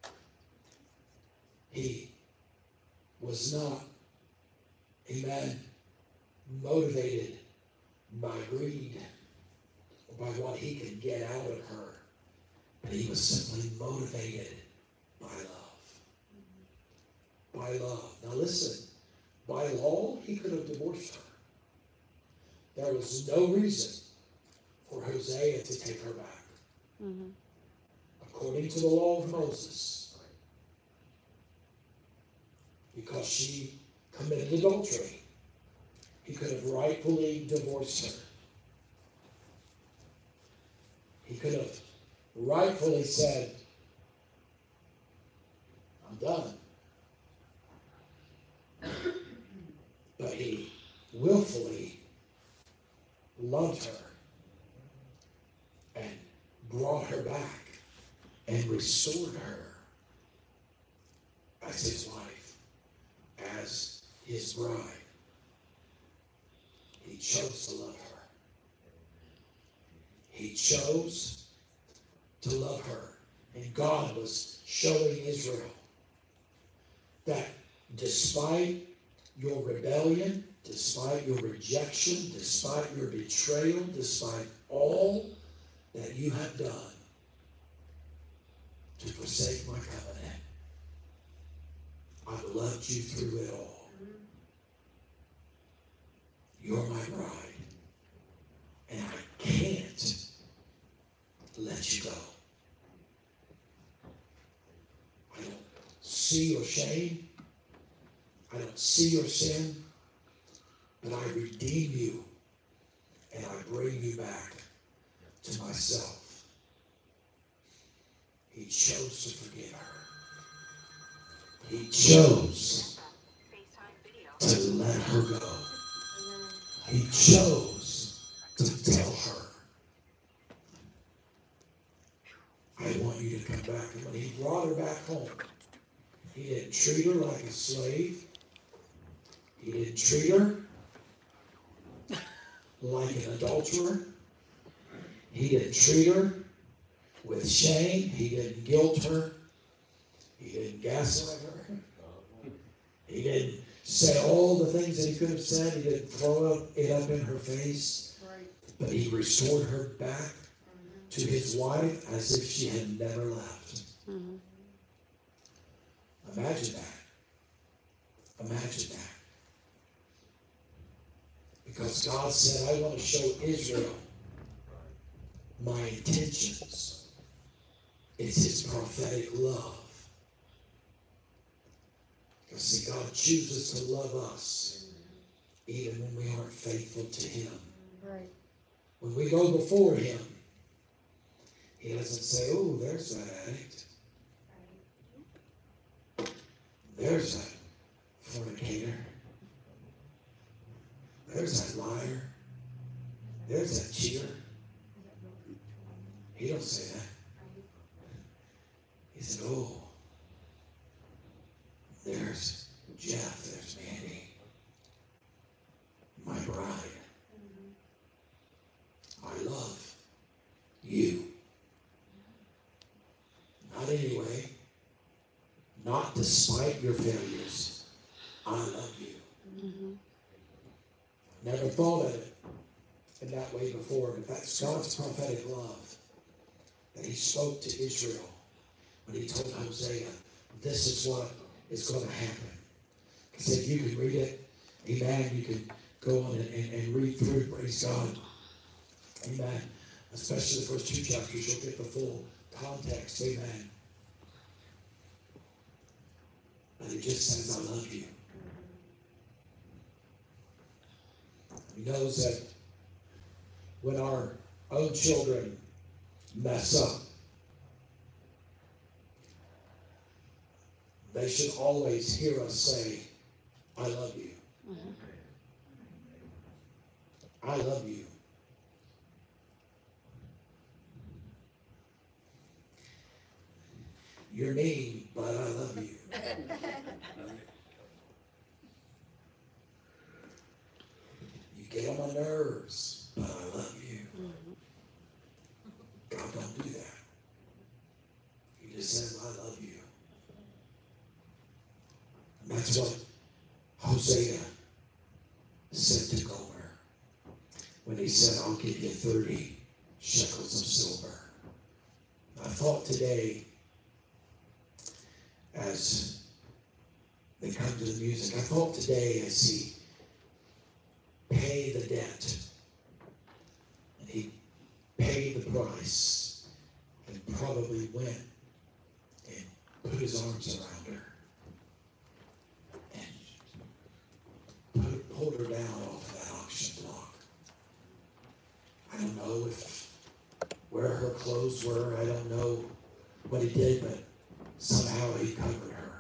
He was not a man motivated by greed or by what he could get out of her, but he was simply motivated by love. By love. Now listen, by law, he could have divorced her. There was no reason for Hosea to take her back. Mm-hmm. According to the law of Moses, because she committed adultery, he could have rightfully divorced her. He could have rightfully said, I'm done. But he willfully loved her and brought her back and restored her as his wife, as his bride. He chose to love her. He chose to love her. And God was showing Israel that despite your rebellion, despite your rejection, despite your betrayal, despite all that you have done to forsake my covenant, I've loved you through it all. You're my bride, and I can't let you go. I don't see your shame. I don't see your sin, but I redeem you, and I bring you back to myself. He chose to forgive her. He chose to let her go. He chose to tell her, I want you to come back. And when he brought her back home, he didn't treat her like a slave. He didn't treat her like an adulterer. He didn't treat her with shame. He didn't guilt her. He didn't gaslight her. He didn't say all the things that he could have said. He didn't throw it up in her face. Right. But he restored her back mm-hmm. to his wife as if she had never left. Mm-hmm. Imagine that. Imagine that. Because God said, I want to show Israel my intentions. It's his prophetic love. Because see, God chooses to love us even when we aren't faithful to him. Right. When we go before him, he doesn't say, oh, there's that addict. There's that fornicator. There's that liar. There's that cheater. He don't say that. He said, oh, there's Jeff, there's Mandy, my bride. I love you. Not anyway, not despite your failures. I love you. Mm-hmm. Never thought of it in that way before, but that's God's prophetic love that he spoke to Israel when he told Hosea, this is what is going to happen. He said, you can read it. Amen. You can go on and, and, and read through it. Praise God. Amen. Especially the first two chapters, you'll get the full context. Amen. But it just says, I love you. He knows that when our own children mess up, they should always hear us say, I love you. Mm-hmm. I love you. You're mean, but I love you. You get on my nerves, but I love you. Mm-hmm. God don't do that. He just says, I love you. And that's what Hosea said to Gomer when he said, I'll give you thirty shekels of silver. I thought today, as they come to the music, I thought today as he paid the debt, and he paid the price, and probably went and put his arms around her and put, pulled her down off of that auction block. I don't know if where her clothes were. I don't know what he did, but somehow he covered her.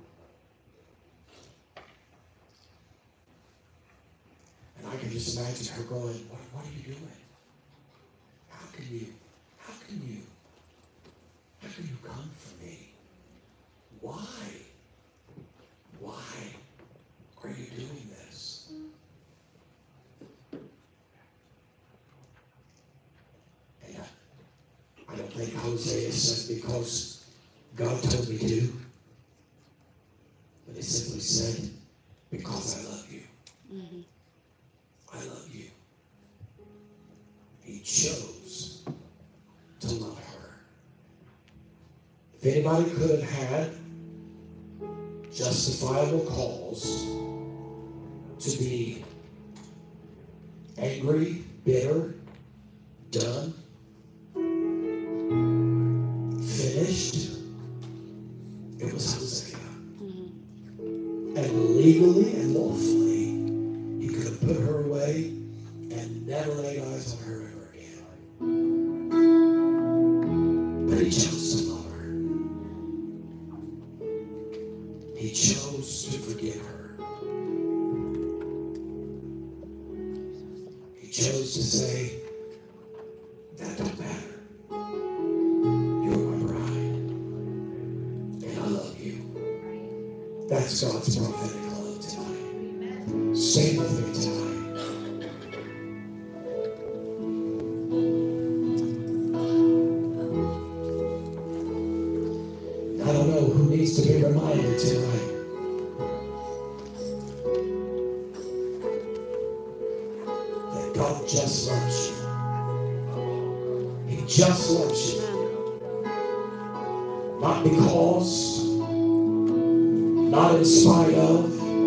And I can just imagine her going, what, what are you doing? How can you, how can you, how can you come for me? Why? Why are you doing this? And I, I don't think Hosea said because God told me to, but he simply said, because I love you. Mm-hmm. I love you. He chose to love her. If anybody could have had justifiable cause to be angry, bitter, done, finished, it was Hosea. Mm-hmm. And legally and lawfully, he could have put her away and never laid eyes on her ever again. But he chose to love her. He chose to forgive her. He chose to say, that don't matter. That's God's prophetic love tonight. Stay with me tonight. I don't know who needs to be reminded tonight that God just loves you. He just loves you. Not because, not in spite of.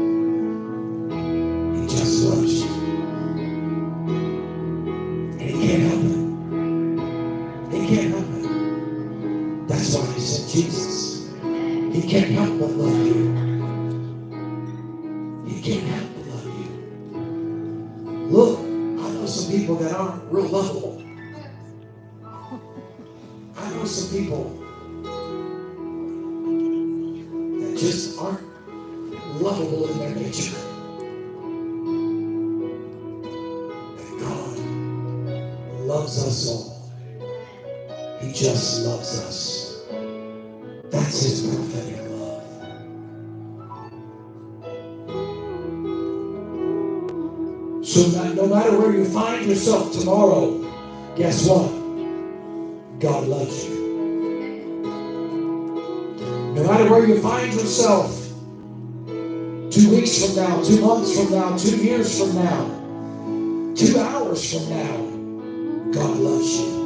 He just loves you. And he can't help it. He can't help it. That's why he sent Jesus. He can't help but love you. He can't help but love you. Look, I know some people that aren't real lovable. I know some people just aren't lovable in their nature. And God loves us all. He just loves us. That's his prophetic love. So that no matter where you find yourself tomorrow, guess what? God loves you. No matter where you find yourself, two weeks from now, two months from now, two years from now, two hours from now, God loves you.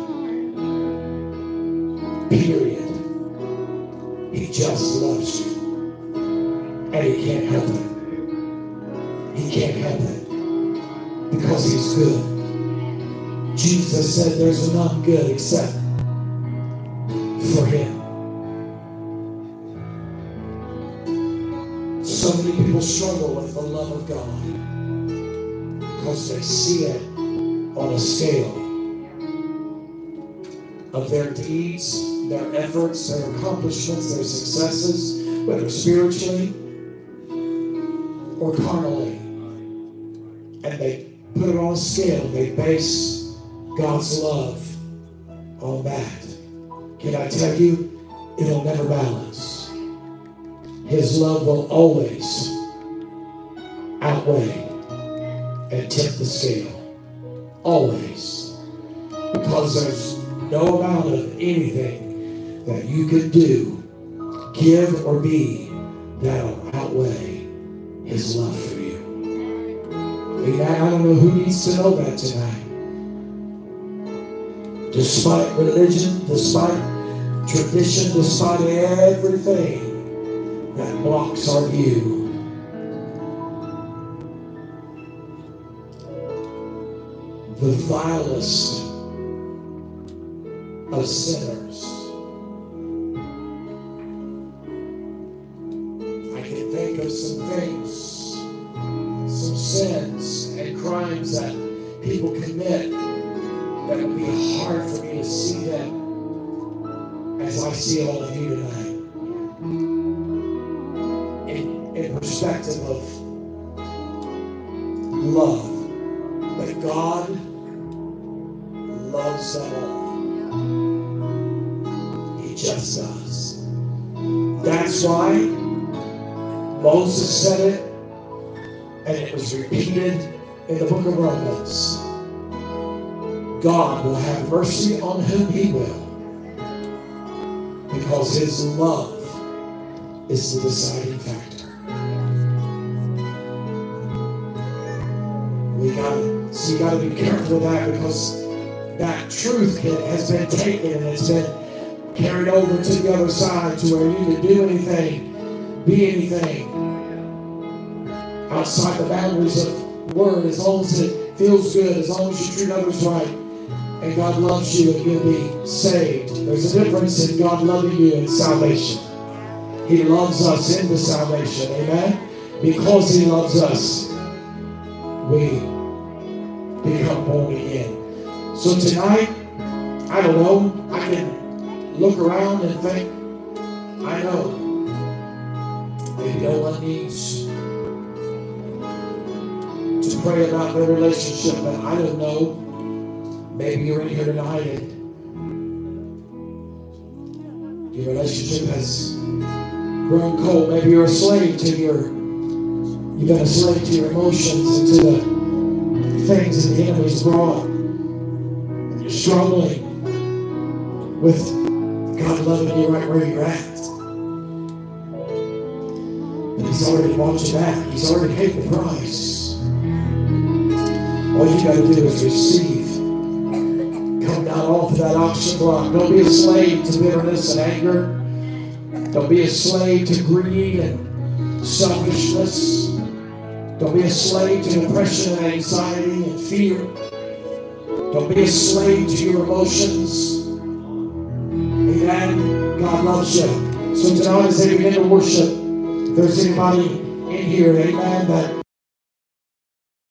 Period. He just loves you. And he can't help it. He can't help it. Because he's good. Jesus said there's none good except for him. So many people struggle with the love of God because they see it on a scale of their deeds, their efforts, their accomplishments, their successes, whether spiritually or carnally. And they put it on a scale. They base God's love on that. Can I tell you, it'll never balance. His love will always outweigh and tip the scale. Always. Because there's no amount of anything that you could do, give or be, that'll outweigh His love for you. Amen. I don't know who needs to know that tonight. Despite religion, despite tradition, despite everything that blocks our view, the vilest of sinners. I can think of some things, some sins and crimes that people commit that would be hard for me to see them as I see all of you tonight. In, in perspective of love. But God loves them all. He just does. That's why Moses said it, and it was repeated in the book of Romans. God will have mercy on whom He will, because His love is the deciding factor. We gotta, so you gotta be careful with that, because that truth can, has been taken and it's been carried over to the other side, to where you can do anything, be anything outside the boundaries of the Word, as long as it feels good, as long as you treat others right, and God loves you and you'll be saved. There's a difference in God loving you and salvation. He loves us into salvation, amen? Because He loves us, we become born again. So tonight, I don't know, I can look around and think, I know, maybe no one needs to pray about their relationship, but I don't know, maybe you're in here tonight and your relationship has grown cold. Maybe you're a slave to your, you've been a slave to your emotions and to the things that the enemy's brought. And you're struggling with God loving you right where you're at. And He's already bought you back. He's already paid the price. All you got to do is receive. Come down off that auction block. Don't be a slave to bitterness and anger. Don't be a slave to greed and selfishness. Don't be a slave to depression and anxiety and fear. Don't be a slave to your emotions. Amen. God loves you. So tonight as they begin to worship, if there's anybody in here, amen, that